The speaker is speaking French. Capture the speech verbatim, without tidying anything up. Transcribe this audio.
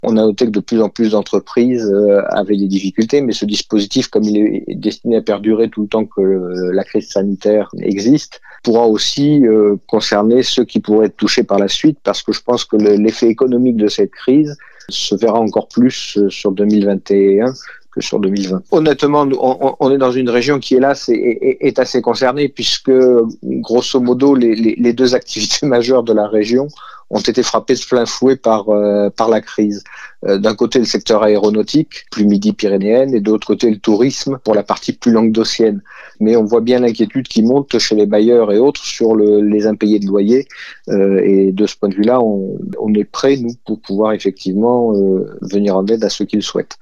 On a noté que de plus en plus d'entreprises euh, avaient des difficultés, mais ce dispositif, comme il est destiné à perdurer tout le temps que euh, la crise sanitaire existe, pourra aussi euh, concerner ceux qui pourraient être touchés par la suite, parce que je pense que le, l'effet économique de cette crise se verra encore plus euh, sur deux mille vingt et un que sur deux mille vingt. Honnêtement, on, on est dans une région qui, hélas, est, est, est assez concernée, puisque, grosso modo, les, les, les deux activités majeures de la région ont été frappées de plein fouet par, euh, par la crise. Euh, d'un côté, le secteur aéronautique, plus midi-pyrénéenne, et de l'autre côté, le tourisme, pour la partie plus languedocienne. Mais on voit bien l'inquiétude qui monte chez les bailleurs et autres sur le, les impayés de loyer. Euh, et de ce point de vue-là, on, on est prêt, nous, pour pouvoir effectivement euh, venir en aide à ceux qui le souhaitent.